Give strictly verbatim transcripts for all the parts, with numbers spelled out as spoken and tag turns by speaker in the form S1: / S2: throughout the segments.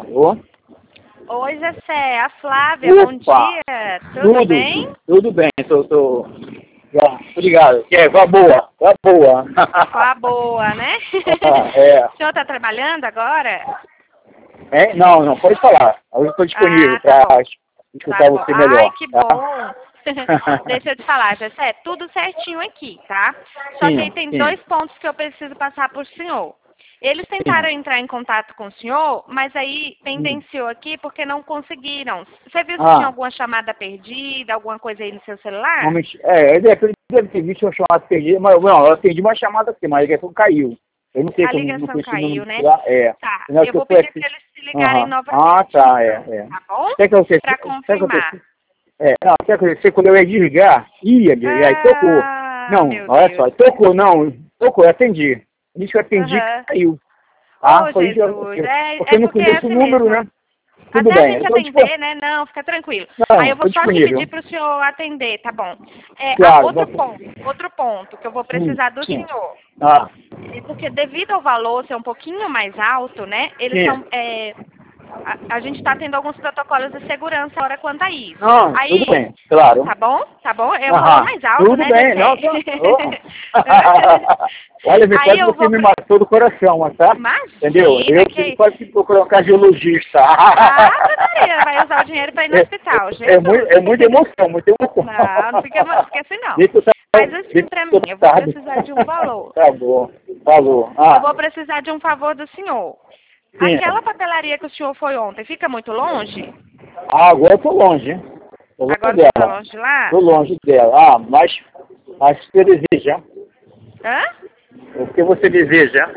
S1: Alô?
S2: Oi, Jessé, a Flávia,
S1: Opa.
S2: bom dia. Tudo,
S1: Tudo
S2: bem?
S1: Tudo bem, tô, tô, já, tô ligado. É, vá boa, vá boa.
S2: Com a boa, né?
S1: É.
S2: O senhor está trabalhando agora?
S1: É? Não, não, pode falar. Hoje eu estou disponível
S2: Ah, tá
S1: para
S2: bom.
S1: escutar
S2: Tá bom.
S1: você
S2: Ai,
S1: melhor.
S2: que
S1: Tá?
S2: bom. Deixa eu te falar, Jessé, tudo certinho aqui, tá? Só que aí
S1: Sim,
S2: tem
S1: sim,
S2: dois pontos que eu preciso passar por senhor. Eles tentaram
S1: sim.
S2: entrar em contato com o senhor, mas aí
S1: Hum.
S2: pendenciou aqui porque não conseguiram. Você viu se tinha
S1: Ah,
S2: alguma chamada perdida, alguma coisa aí no seu celular?
S1: realmente, é, ele deve deve ter visto uma chamada perdida, mas não, eu atendi uma chamada aqui, mas a ligação caiu. Eu não sei
S2: A
S1: como, não
S2: ligação
S1: conheci o número
S2: caiu,
S1: de
S2: né?
S1: lá, é.
S2: Tá,
S1: Não,
S2: eu
S1: que eu
S2: vou
S1: fui
S2: pedir
S1: aqui.
S2: para eles se ligarem
S1: Aham. Ah,
S2: novamente,
S1: tá, é,
S2: então,
S1: é.
S2: tá bom?
S1: Sabe o que
S2: Para
S1: aconteceu? Sabe o que
S2: confirmar.
S1: aconteceu? É, não, sabe o que aconteceu? Quando eu ia desligar, ia desligar, e tocou.
S2: Ah,
S1: Não,
S2: meu
S1: olha
S2: Deus.
S1: só, tocou, não, tocou, eu atendi. Disse que eu atendi,
S2: Aham.
S1: caiu. Ah,
S2: Ô,
S1: foi isso que
S2: Jesus,
S1: aconteceu.
S2: é,
S1: Porque
S2: é
S1: eu não
S2: porque é
S1: conheço o
S2: assim
S1: número,
S2: mesmo.
S1: né? Tudo
S2: Até a
S1: bem, eu
S2: gente
S1: tô disposto.
S2: atender, né? Não, fica tranquilo. Aí
S1: Não,
S2: eu
S1: tô
S2: vou só te
S1: disponível.
S2: pedir para o senhor atender, tá bom? É, a-
S1: Claro,
S2: outro
S1: vamos.
S2: ponto, outro ponto que eu vou
S1: Hum,
S2: precisar do
S1: sim.
S2: senhor.
S1: Ah,
S2: É porque devido ao valor ser um pouquinho mais alto, né? Eles
S1: sim.
S2: são. é, a, a gente está tendo alguns protocolos de segurança agora quanto a isso.
S1: Não, tudo
S2: Aí,
S1: bem, claro.
S2: tá bom? Tá bom? É um valor
S1: Aham,
S2: mais alto,
S1: tudo
S2: né,
S1: bem, não,
S2: Jessé?
S1: tô... oh. Olha, me
S2: Aí
S1: quase
S2: eu
S1: você
S2: vou.
S1: me
S2: Pre...
S1: matou do coração, mas tá? Entendeu?
S2: Imagina,
S1: Eu
S2: que
S1: tive
S2: isso.
S1: quase que procurar um cardiologista.
S2: Ah, Maria, vai usar o dinheiro para ir no
S1: É,
S2: hospital,
S1: é, é, muito,
S2: Jesus.
S1: é muita emoção, muita emoção.
S2: Não, não fica, não fica assim não.
S1: Deixa eu
S2: Faz
S1: saber,
S2: assim
S1: deixa
S2: pra
S1: eu
S2: mim, eu vou
S1: saber.
S2: precisar de um valor.
S1: Tá bom, falou.
S2: Eu
S1: Ah,
S2: vou precisar de um favor do senhor.
S1: sim.
S2: Aquela papelaria que o senhor foi ontem, fica muito longe?
S1: Ah, agora eu tô longe, hein? Tô longe
S2: Agora você tá
S1: dela.
S2: longe de lá?
S1: Tô longe dela. Ah, mas, mas o que você deseja?
S2: Hã?
S1: O que você deseja?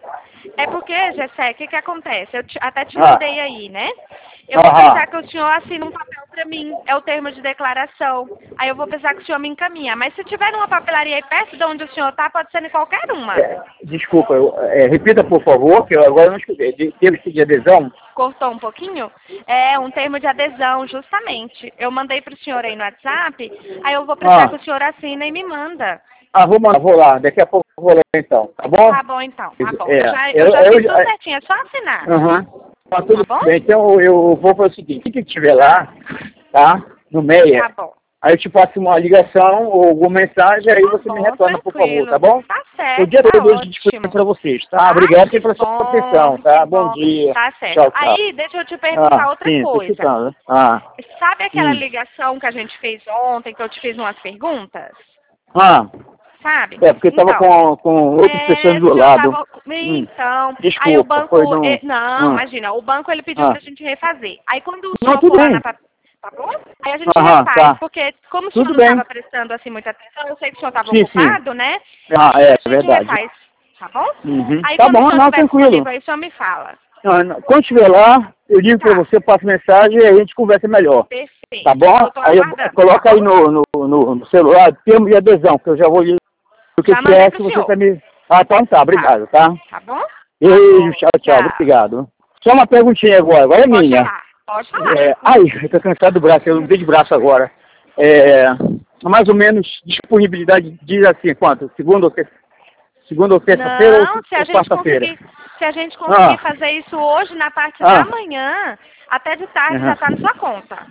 S2: É porque, Gessé, o que que acontece? Eu te- até te
S1: Ah,
S2: mandei aí, né? Eu vou
S1: aham.
S2: precisar que o senhor assine um papel pra mim. É o termo de declaração. Aí eu vou precisar que o senhor me encaminha. Mas se tiver numa papelaria aí perto de onde o senhor tá, pode ser em qualquer uma.
S1: É, desculpa, eu, é, repita por favor, que eu agora não escutei. De- Teve que de adesão?
S2: Cortou um pouquinho? É um termo de adesão, justamente. Eu mandei pro senhor aí no WhatsApp, aí eu vou precisar que
S1: Ah,
S2: o senhor assine e me manda.
S1: ah vou, mandar, vou lá, daqui a pouco eu vou lá então, tá bom?
S2: Tá bom, então, tá bom. Eu
S1: É,
S2: já, eu
S1: eu,
S2: já
S1: eu,
S2: fiz tudo
S1: é,
S2: certinho, é só assinar.
S1: aham. Tá
S2: Tá
S1: tudo
S2: bom?
S1: bem, então eu vou fazer o seguinte, se que tiver
S2: Ah,
S1: lá, tá? No
S2: tá
S1: Meia,
S2: bom.
S1: aí eu te passo uma ligação ou alguma mensagem, aí
S2: Tá
S1: você me
S2: bom,
S1: retorna, por favor, tá
S2: tranquilo.
S1: bom?
S2: Tá
S1: O
S2: certo,
S1: dia
S2: tá
S1: todo hoje disponível
S2: ótimo.
S1: para vocês, tá?
S2: Ai,
S1: Obrigado
S2: que
S1: pela sua
S2: bom,
S1: atenção,
S2: que
S1: tá? Bom
S2: bom.
S1: dia.
S2: Tá certo.
S1: Tchau, tchau.
S2: Aí, deixa eu te perguntar
S1: Ah,
S2: outra
S1: sim, tô
S2: coisa.
S1: escutando. Ah,
S2: Sabe aquela
S1: hum.
S2: ligação que a gente fez ontem, que eu te fiz umas perguntas?
S1: Ah,
S2: Sabe?
S1: é porque eu tava
S2: Então,
S1: com, com outras pessoas
S2: é, o
S1: do
S2: senhor
S1: lado.
S2: tava.
S1: Hum.
S2: Então, aí o
S1: Desculpa, foi
S2: banco.
S1: não.
S2: eh, Não,
S1: Ah,
S2: imagina, o banco ele pediu
S1: ah.
S2: pra gente refazer. Aí quando o
S1: Não,
S2: senhor
S1: tudo
S2: for lá na
S1: bem.
S2: pa- tá bom? Aí a gente
S1: Aham,
S2: refaz,
S1: tá.
S2: porque como o senhor
S1: Tudo
S2: não
S1: bem.
S2: estava prestando assim muita atenção, eu sei que o senhor estava
S1: Sim, sim.
S2: ocupado, né?
S1: Ah,
S2: Aí
S1: é,
S2: a gente
S1: verdade.
S2: refaz, tá bom?
S1: Uhum.
S2: Aí
S1: Tá
S2: quando o
S1: bom,
S2: senhor
S1: não,
S2: estiver
S1: tranquilo.
S2: disponível aí, o senhor me fala.
S1: Ah, não, quando estiver lá, eu digo pra
S2: Tá,
S1: você, passo mensagem e a gente conversa melhor. Tá
S2: perfeito.
S1: bom?
S2: Eu tô
S1: Aí eu,
S2: aguardando, tá
S1: coloca aí
S2: bom?
S1: no, no, no, no celular termo de adesão, que eu já vou ler o que
S2: Já
S1: que
S2: mandei
S1: é, se
S2: pro
S1: você tá
S2: senhor.
S1: me. Ah, então tá,
S2: Tá,
S1: obrigado, tá?
S2: tá bom? Tá
S1: Beijo,
S2: bom,
S1: tchau, tchau,
S2: tchau.
S1: obrigado. Só uma perguntinha agora, agora é
S2: Pode
S1: minha.
S2: falar, pode falar.
S1: É, ai, eu tô cansado do braço, eu não tenho de braço agora. É, mais ou menos, disponibilidade diz assim, quanto? Segunda ou terça, segunda ou terça-feira ou,
S2: Não, se a
S1: ou
S2: gente
S1: quarta-feira?
S2: conseguir, se a gente conseguir
S1: Ah,
S2: fazer isso hoje na parte da
S1: ah,
S2: manhã, até de tarde já
S1: aham.
S2: tá na sua conta.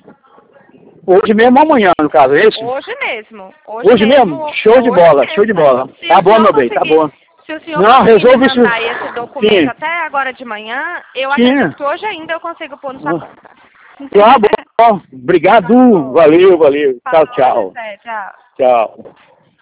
S1: Hoje mesmo ou amanhã, no caso, é isso?
S2: Hoje mesmo. Hoje
S1: Hoje mesmo?
S2: mesmo,
S1: Show de
S2: hoje
S1: bola, show de
S2: mesmo.
S1: bola.
S2: Se
S1: Tá
S2: o
S1: bom,
S2: senhor
S1: meu bem, tá
S2: conseguir,
S1: bom.
S2: se o senhor
S1: Não,
S2: conseguir me
S1: resolve isso.
S2: mandar esse documento
S1: Sim.
S2: até agora de manhã, eu
S1: Sim.
S2: acredito que hoje ainda eu consigo pôr na sua
S1: Ah,
S2: conta.
S1: tá bom. Obrigado.
S2: Tá bom.
S1: Valeu, valeu. Tchau,
S2: Falou,
S1: tchau.
S2: José, tchau.
S1: Tchau.